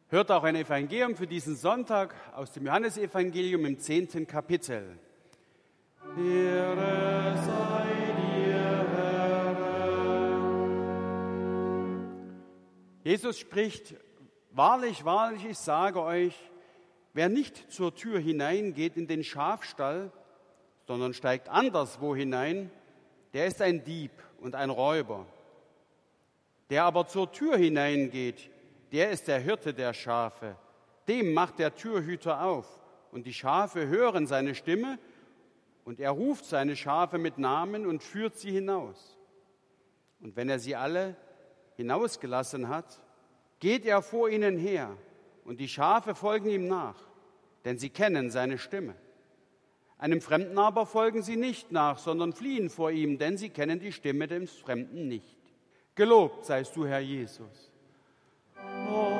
Hört auch ein Evangelium für diesen Sonntag aus dem Johannesevangelium im 10. Kapitel. Ehre sei dir, Herr. Jesus spricht: Wahrlich, wahrlich, ich sage euch, wer nicht zur Tür hineingeht in den Schafstall, sondern steigt anderswo hinein, der ist ein Dieb und ein Räuber. Der aber zur Tür hineingeht, der ist der Hirte der Schafe. Dem macht der Türhüter auf, und die Schafe hören seine Stimme, und er ruft seine Schafe mit Namen und führt sie hinaus. Und wenn er sie alle hinausgelassen hat, geht er vor ihnen her, und die Schafe folgen ihm nach, denn sie kennen seine Stimme. Einem Fremden aber folgen sie nicht nach, sondern fliehen vor ihm, denn sie kennen die Stimme des Fremden nicht. Gelobt seist du, Herr Jesus. Oh.